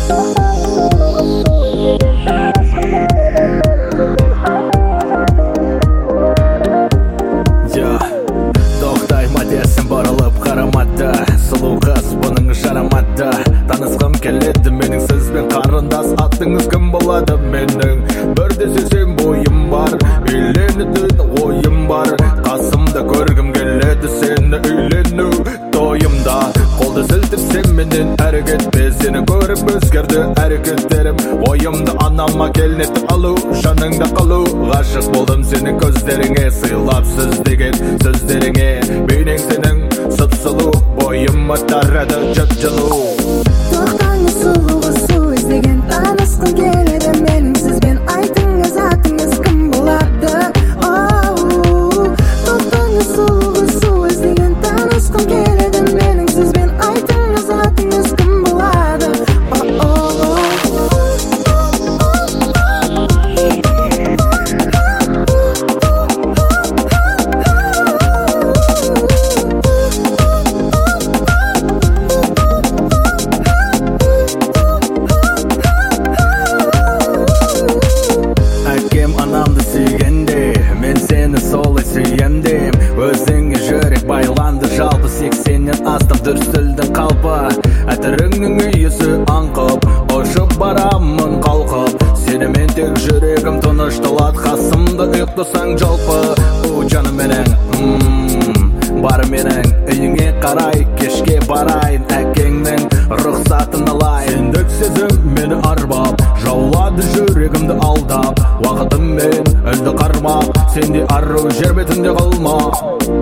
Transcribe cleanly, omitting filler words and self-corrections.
Тоқтайма десім бұрылып қарамады, сұлу қыз бұның жарамады. Танысқым келеді менің сізбен қарындас, атыңыз кім болады менің? Бірде сезем бойым бар, үйленетін ойым бар. Қасымда көргім келеді сені, үйлену тойымда. Қолды сілтіп сен менен әрекетпе, сені көріп өзгерді әрекеттерім. Ойымды анама келнетіп алу, жаныңда қалу. Ғашық болдым сенің көздеріңе, сыйлап сөз деген сөздеріңе. Бейнең сенің сұп-сұлу, бойыма тарады жып-жылу. Тоқтаңыз сұлу қыз, іздеген танысқым келеді менің сізбен, айтыңыз атыңыз кім болады? Тоқтаңыз сұлу қыз, іздеген танысқым келеді менің сізбен, айтыңыз атыңыз кім болады? Әкем анамды сүйгенде, мен сені солай сүйемдем. Өзіңе жүрек байланды, жалпы 80-нен астам дүрсілдің қалпы. Әтіріңнің үйесі аңқып, ұшып барамын қалқып. Сенімен тек жүрегім тынышталады, қасымда ұйықтасаң жалпы. Жаным менің, бар менің үйіңе қарай, кешке барайын, әкеңнің рұқсатын алайын. Сендік сезім мені арбап, жаулады жүрегімді алдап. Уақытым мен үнді қармап, сенде ару жер бетінде қалма.